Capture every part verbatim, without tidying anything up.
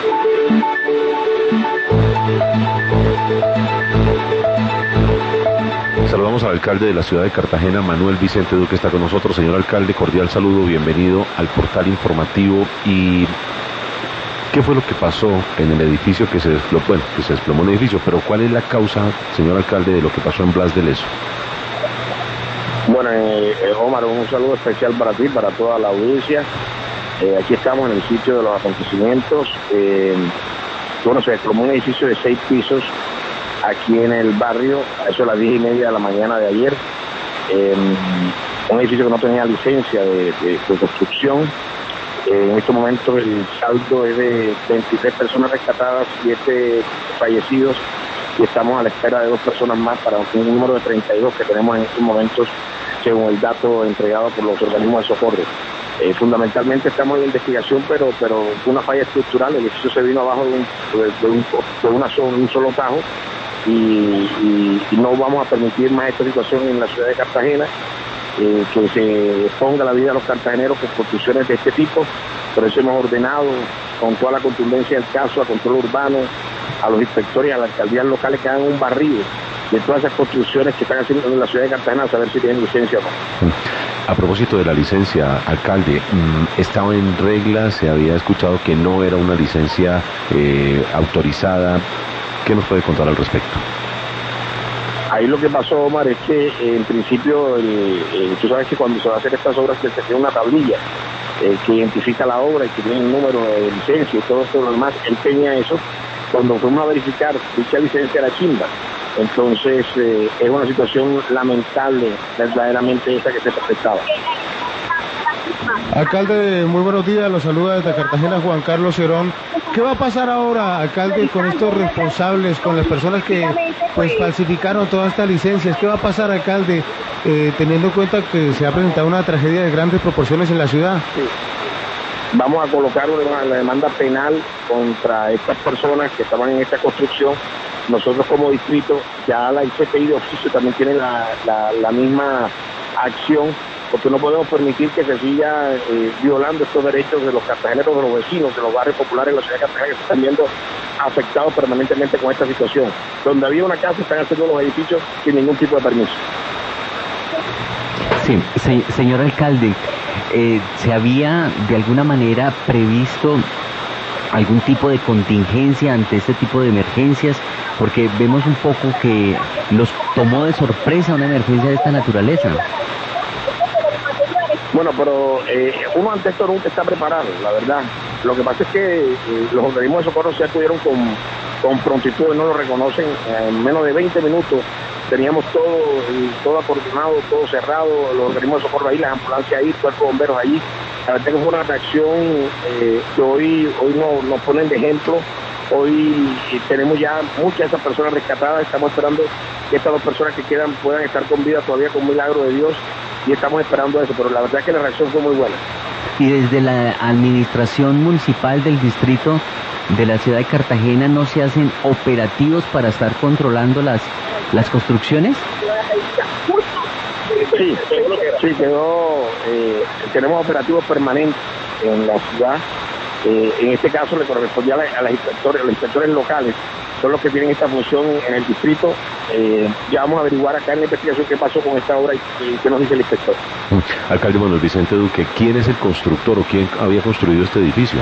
Saludamos al alcalde de la ciudad de Cartagena, Manuel Vicente Duque, está con nosotros. Señor alcalde, cordial saludo, bienvenido al portal informativo. ¿Y qué fue lo que pasó en el edificio que se desplomó? Bueno, que se desplomó un edificio, pero ¿cuál es la causa, señor alcalde, de lo que pasó en Blas de Lezo? Bueno, eh, Omar, un saludo especial para ti, para toda la audiencia. Eh, aquí estamos en el sitio de los acontecimientos. Eh, bueno, se desplomó un edificio de seis pisos aquí en el barrio, a eso a las diez y media de la mañana de ayer. Eh, un edificio que no tenía licencia de, de, de construcción. Eh, en estos momentos el saldo es de veintitrés personas rescatadas, siete fallecidos, y estamos a la espera de dos personas más para un número de treinta y dos que tenemos en estos momentos, según el dato entregado por los organismos de socorro. Eh, fundamentalmente estamos en investigación, pero pero fue una falla estructural. El edificio se vino abajo de un, de, de un, de una sola, un solo tajo, y, y, y no vamos a permitir más esta situación en la ciudad de Cartagena, eh, que se ponga la vida a los cartageneros con construcciones de este tipo. Por eso hemos ordenado con toda la contundencia del caso a control urbano, a los inspectores y a las alcaldías locales que hagan un barrido de todas esas construcciones que están haciendo en la ciudad de Cartagena, a saber si tienen licencia o no. A propósito de la licencia, alcalde, ¿estaba en regla? Se había escuchado que no era una licencia eh, autorizada. ¿Qué nos puede contar al respecto? Ahí lo que pasó, Omar, es que eh, en principio, el, el, tú sabes que cuando se va a hacer estas obras se tiene una tablilla eh, que identifica la obra y que tiene el número de licencia y todo esto lo demás. Él tenía eso. Cuando fuimos a verificar, dicha licencia era chimba. Entonces, eh, es una situación lamentable, verdaderamente, esa que se presentaba. Alcalde, muy buenos días, los saluda desde Cartagena Juan Carlos Cerón. ¿Qué va a pasar ahora, alcalde, con estos responsables, con las personas que pues falsificaron todas estas licencias? ¿Qué va a pasar, alcalde, eh, teniendo en cuenta que se ha presentado una tragedia de grandes proporciones en la ciudad? Sí. Vamos a colocar una, la demanda penal contra estas personas que estaban en esta construcción. Nosotros como distrito, ya la I C P I de oficio también tiene la, la, la misma acción, porque no podemos permitir que se siga eh, violando estos derechos de los cartageneros, de los vecinos, de los barrios populares de la ciudad de Cartagena, que se están viendo afectados permanentemente con esta situación. Donde había una casa, están haciendo los edificios sin ningún tipo de permiso. Sí, se, señor alcalde, eh, ¿se había de alguna manera previsto algún tipo de contingencia ante este tipo de emergencias? Porque vemos un poco que los tomó de sorpresa una emergencia de esta naturaleza. Bueno, pero eh, uno ante esto nunca está preparado, la verdad. Lo que pasa es que eh, los organismos de socorro se acudieron con, con prontitud, no lo reconocen. En menos de veinte minutos teníamos todo, todo acordeonado, todo cerrado, los organismos de socorro ahí, las ambulancias ahí, cuerpos de bomberos allí. La verdad que fue una reacción eh, que hoy, hoy nos, nos ponen de ejemplo. Hoy tenemos ya muchas de esas personas rescatadas, estamos esperando que estas dos personas que quedan puedan estar con vida todavía con milagro de Dios, y estamos esperando eso, pero la verdad es que la reacción fue muy buena. Y desde la administración municipal del distrito de la ciudad de Cartagena, ¿no se hacen operativos para estar controlando las, las construcciones? Sí, sí, quedó, eh, tenemos operativos permanentes en la ciudad. Eh, en este caso le correspondía a, la, a, las inspectores, a los inspectores locales, son los que tienen esta función en el distrito. Eh, ya vamos a averiguar acá en la investigación qué pasó con esta obra y, y qué nos dice el inspector. Mm. Alcalde Manuel Vicente Duque, ¿quién es el constructor o quién había construido este edificio?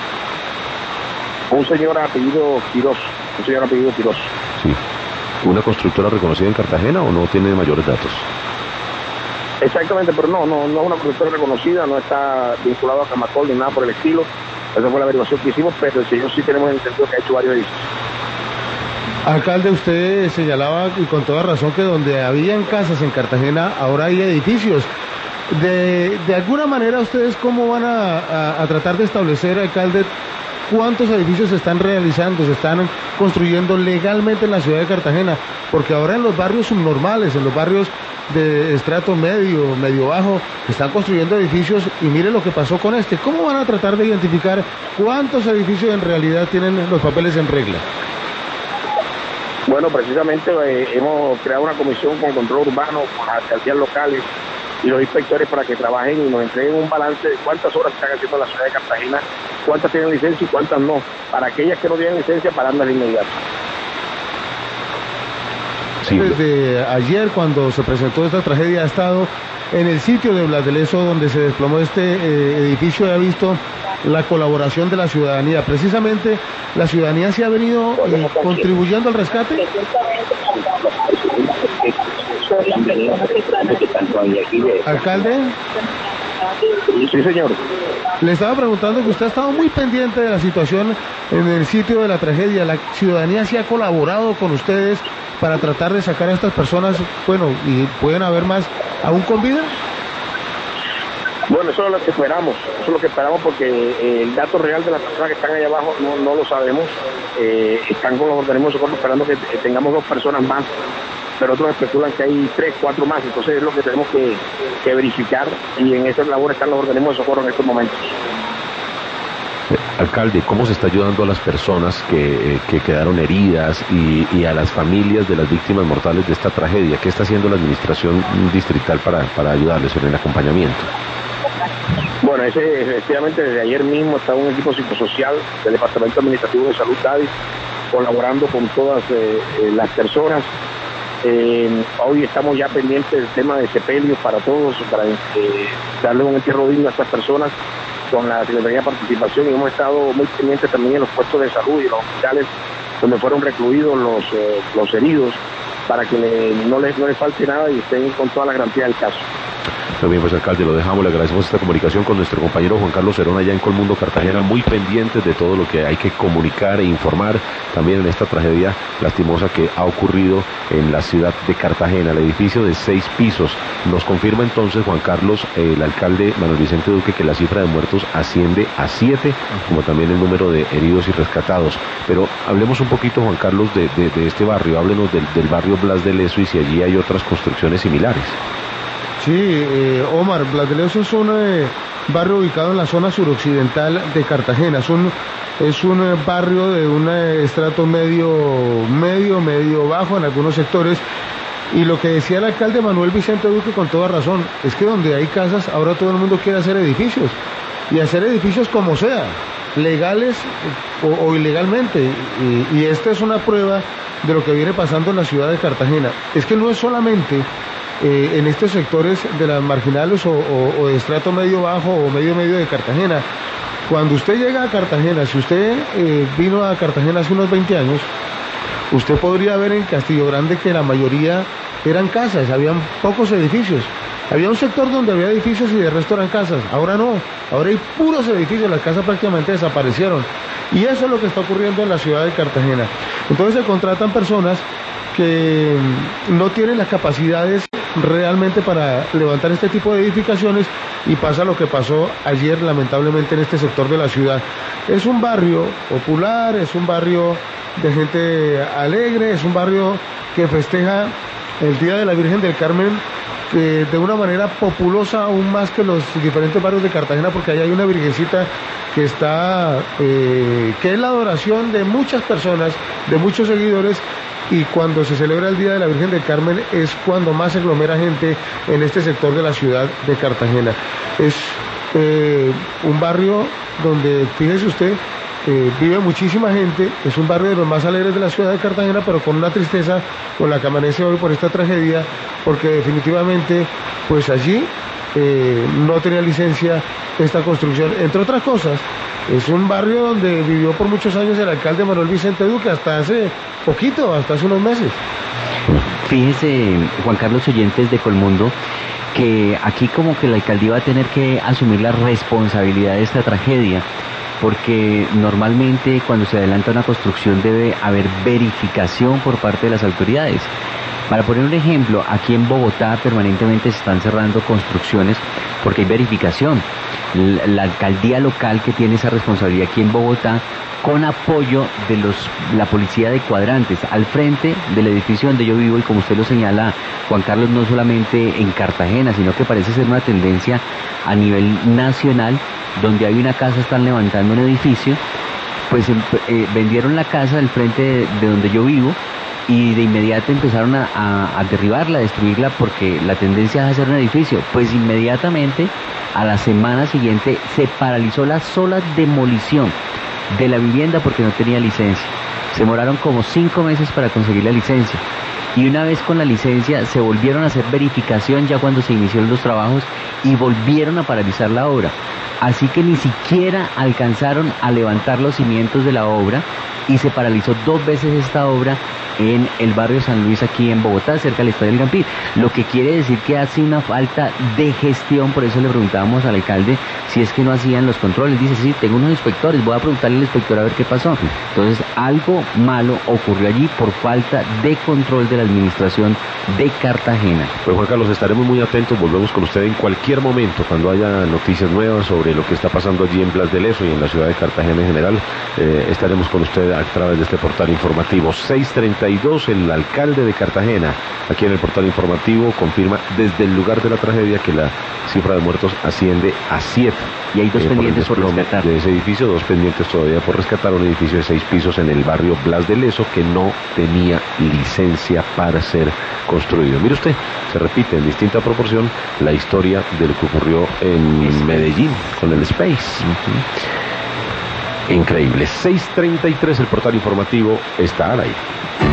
Un señor apellido Quirós, un señor apellido Quirós. Sí. ¿Una constructora reconocida en Cartagena o no tiene mayores datos? Exactamente, pero no, no, no es una constructora reconocida, no está vinculado a Camacol ni nada por el estilo. Esa fue la averiguación que hicimos, pero el señor sí tenemos entendido que ha hecho varios edificios. Alcalde, usted señalaba, y con toda razón, que donde habían casas en Cartagena, ahora hay edificios. De, de alguna manera, ¿ustedes cómo van a, a, a tratar de establecer, alcalde, cuántos edificios se están realizando, se están construyendo legalmente en la ciudad de Cartagena? Porque ahora en los barrios subnormales, en los barrios de estrato medio, medio bajo, están construyendo edificios, y mire lo que pasó con este. ¿Cómo van a tratar de identificar cuántos edificios en realidad tienen los papeles en regla? Bueno, precisamente eh, hemos creado una comisión con control urbano, con las alcaldías locales, y los inspectores para que trabajen y nos entreguen un balance de cuántas horas están haciendo en la ciudad de Cartagena, cuántas tienen licencia y cuántas no, para aquellas que no tienen licencia, pararlas de inmediato. Sí. Desde ayer, cuando se presentó esta tragedia, ha estado en el sitio de Blas de Lezo donde se desplomó este eh, edificio y ha visto la colaboración de la ciudadanía. Precisamente la ciudadanía se ha venido eh, contribuyendo al rescate. Alcalde. Sí, señor. Le estaba preguntando que usted ha estado muy pendiente de la situación en el sitio de la tragedia. ¿La ciudadanía sí ha colaborado con ustedes para tratar de sacar a estas personas? Bueno, y pueden haber más aún con vida. Bueno, eso es lo que esperamos, eso es lo que esperamos porque eh, el dato real de las personas que están allá abajo no, no lo sabemos. Eh, están con los organismos de socorro esperando que tengamos dos personas más, pero otros especulan que hay tres, cuatro más, entonces es lo que tenemos que, que verificar y en esa labor están los organismos de socorro en estos momentos. Alcalde, ¿cómo se está ayudando a las personas que, eh, que quedaron heridas y, y a las familias de las víctimas mortales de esta tragedia? ¿Qué está haciendo la administración distrital para, para ayudarles en el acompañamiento? Bueno, ese, efectivamente desde ayer mismo está un equipo psicosocial del Departamento Administrativo de Salud D A D I colaborando con todas eh, eh, las personas. Eh, hoy estamos ya pendientes del tema de sepelios para todos, para eh, darle un entierro digno a estas personas con la Secretaría de Participación, y hemos estado muy pendientes también en los puestos de salud y en los hospitales donde fueron recluidos los, eh, los heridos para que le, no, les, no les falte nada y estén con toda la garantía del caso. Muy bien, pues alcalde, lo dejamos, le agradecemos esta comunicación con nuestro compañero Juan Carlos Herón allá en Colmundo, Cartagena, muy pendientes de todo lo que hay que comunicar e informar también en esta tragedia lastimosa que ha ocurrido en la ciudad de Cartagena, el edificio de seis pisos. Nos confirma entonces, Juan Carlos, eh, el alcalde Manuel Vicente Duque, que la cifra de muertos asciende a siete, como también el número de heridos y rescatados. Pero hablemos un poquito, Juan Carlos, de, de, de este barrio, háblenos del, del barrio Blas de Lezo y si allí hay otras construcciones similares. Sí, eh, Omar, Blas de Lezo es un eh, barrio ubicado en la zona suroccidental de Cartagena. Es un, es un eh, barrio de un eh, estrato medio, medio, medio bajo en algunos sectores. Y lo que decía el alcalde Manuel Vicente Duque con toda razón, es que donde hay casas, ahora todo el mundo quiere hacer edificios. Y hacer edificios como sea, legales o, o ilegalmente. Y, y esta es una prueba de lo que viene pasando en la ciudad de Cartagena. Es que no es solamente Eh, en estos sectores de las marginales o, o, o de estrato medio bajo o medio medio de Cartagena. Cuando usted llega a Cartagena, si usted eh, vino a Cartagena hace unos veinte años, usted podría ver en Castillo Grande que la mayoría eran casas, habían pocos edificios. Había un sector donde había edificios y de resto eran casas. Ahora no, ahora hay puros edificios, las casas prácticamente desaparecieron. Y eso es lo que está ocurriendo en la ciudad de Cartagena. Entonces se contratan personas que no tienen las capacidades realmente para levantar este tipo de edificaciones y pasa lo que pasó ayer lamentablemente en este sector de la ciudad. Es un barrio popular, es un barrio de gente alegre, es un barrio que festeja el Día de la Virgen del Carmen eh, de una manera populosa aún más que los diferentes barrios de Cartagena, porque ahí hay una virgencita que está, eh, que es la adoración de muchas personas, de muchos seguidores. Y cuando se celebra el Día de la Virgen del Carmen es cuando más se aglomera gente en este sector de la ciudad de Cartagena. Es eh, un barrio donde, fíjese usted, eh, vive muchísima gente, es un barrio de los más alegres de la ciudad de Cartagena, pero con una tristeza con la que amanece hoy por esta tragedia, porque definitivamente, pues allí eh, no tenía licencia esta construcción, entre otras cosas. Es un barrio donde vivió por muchos años el alcalde Manuel Vicente Duque, hasta hace poquito, hasta hace unos meses. Fíjese, Juan Carlos, oyentes de Colmundo, que aquí como que la alcaldía va a tener que asumir la responsabilidad de esta tragedia, porque normalmente cuando se adelanta una construcción debe haber verificación por parte de las autoridades. Para poner un ejemplo, aquí en Bogotá permanentemente se están cerrando construcciones porque hay verificación. La, la alcaldía local que tiene esa responsabilidad aquí en Bogotá, con apoyo de los la policía de cuadrantes, al frente del edificio donde yo vivo, y como usted lo señala, Juan Carlos, no solamente en Cartagena, sino que parece ser una tendencia a nivel nacional, donde hay una casa, están levantando un edificio, pues eh, vendieron la casa del frente de, de donde yo vivo, y de inmediato empezaron a, a, a derribarla, a destruirla, porque la tendencia es hacer un edificio. Pues inmediatamente, a la semana siguiente, se paralizó la sola demolición de la vivienda porque no tenía licencia. Se demoraron como cinco meses para conseguir la licencia. Y una vez con la licencia se volvieron a hacer verificación ya cuando se iniciaron los trabajos y volvieron a paralizar la obra. Así que ni siquiera alcanzaron a levantar los cimientos de la obra y se paralizó dos veces esta obra en el barrio San Luis, aquí en Bogotá, cerca del Estadio del Campín. Lo que quiere decir que hace una falta de gestión. Por eso le preguntábamos al alcalde si es que no hacían los controles. Dice, sí, tengo unos inspectores, voy a preguntarle al inspector a ver qué pasó. Entonces, algo malo ocurrió allí por falta de control de la administración de Cartagena. Pues Juan Carlos, estaremos muy atentos, volvemos con usted en cualquier momento, cuando haya noticias nuevas sobre lo que está pasando allí en Blas de Lezo y en la ciudad de Cartagena en general. Eh, estaremos con usted a través de este portal informativo. seis treinta y dos, el alcalde de Cartagena, aquí en el portal informativo, confirma desde el lugar de la tragedia que la cifra de muertos asciende a siete. Y hay dos eh, pendientes por, por rescatar. De ese edificio, dos pendientes todavía por rescatar, un edificio de seis pisos en el barrio Blas de Lezo que no tenía licencia para ser construido. Mire usted, se repite en distinta proporción la historia de lo que ocurrió en Space. Medellín con el Space. Uh-huh. Increíble. seis treinta y tres, el portal informativo está al aire.